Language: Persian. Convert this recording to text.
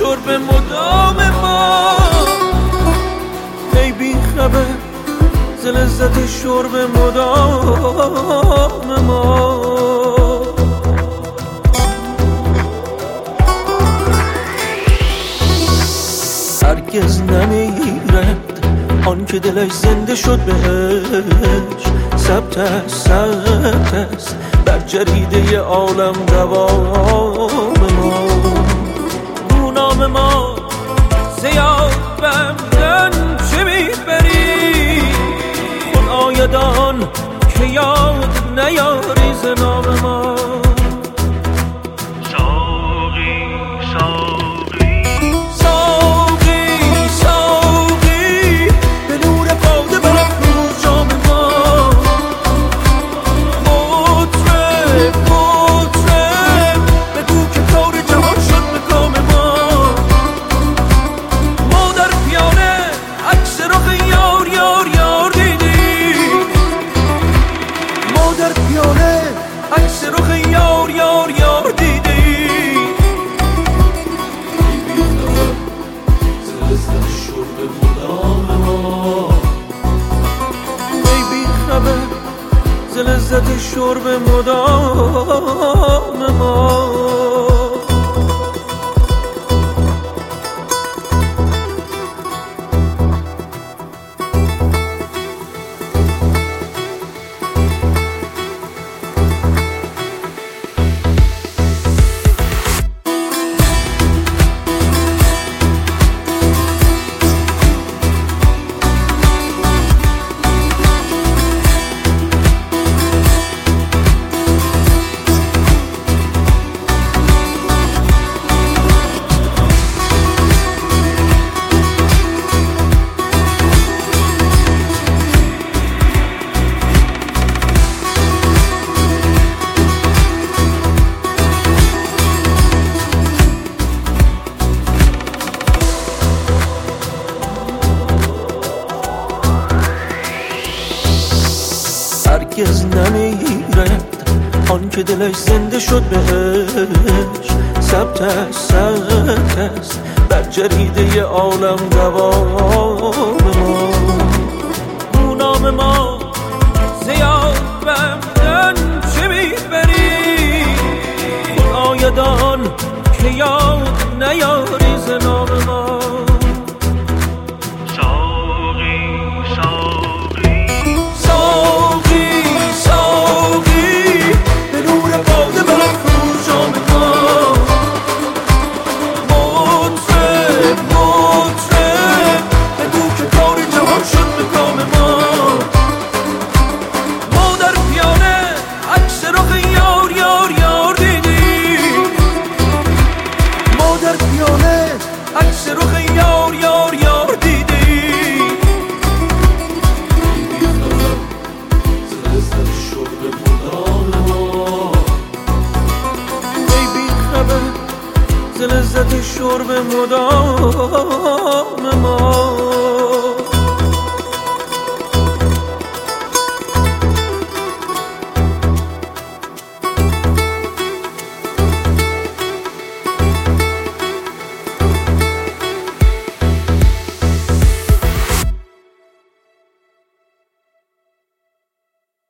شرب مدام ما. ای بی خبر ز لذت شرب مدام ما. هرگز نمیرد آن که دلش زنده شد بهش. ثبت است بر جریده عالم دوام ما. رو نام ما زیاد بمدن چه میبری. خون آیدان که یاد نیاری ز نام ما. در پیاله عکس رخ یار یار یار دیدی. ای بی خبر ز لذت شرب مدام ما. هرگز نمیرد آن که دلش زنده شد بهش. ثبت است بر جریده عالم دوام ما. رو نام ما زیاد بمدن چه میبری. خون آیدان که یاد نیاری ز نام ما. عکس رخ یار یار یار دیدی. ای بی خبر ز لذت شرب مدام